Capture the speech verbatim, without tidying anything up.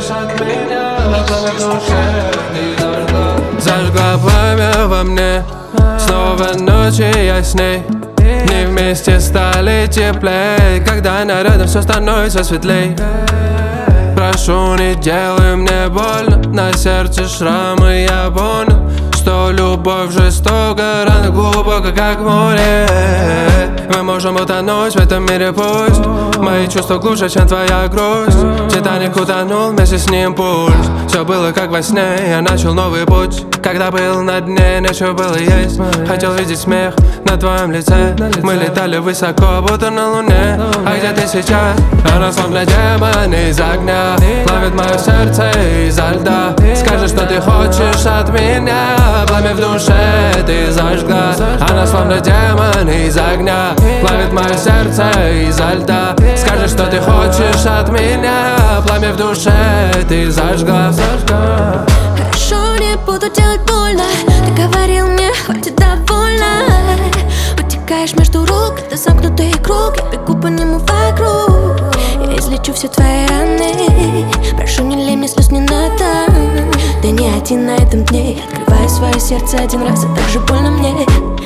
хочешь от меня, пламя в душе ты зажгла. Зажгла пламя во мне, снова ночи я с ней. Не вместе стали теплей, когда она рядом, все становится светлей. Прошу, не делай мне больно, на сердце шрамы, я понял, что любовь жестока, рана глубоко, как море. Мы можем утонуть в этом мире, пусть мои чувства глубже, чем твоя грусть. Титаник утонул, вместе с ним пульс. Все было как во сне, я начал новый путь. Когда был на дне, нечего было есть. Хотел видеть смех на твоем лице. Мы летали высоко, будто на луне. А где ты сейчас? Она словно демон из огня, плавит мое сердце изо льда. Скажи, что ты хочешь от меня, пламя в душе ты зажгла. Она словно демон из огня, плавит мое сердце изо льда. Скажи, что ты хочешь от меня, пламя в душе ты зажгла. Хорошо, не буду делать больно. Ты говорил мне, хватит, довольно. Утекаешь между рук, это замкнутый круг. Я бегу по нему вокруг. Я излечу все твои раны. Прошу, не лей мне слез, не надо. Ты не один на этом дне. Я открываю свое сердце один раз, и так же больно мне.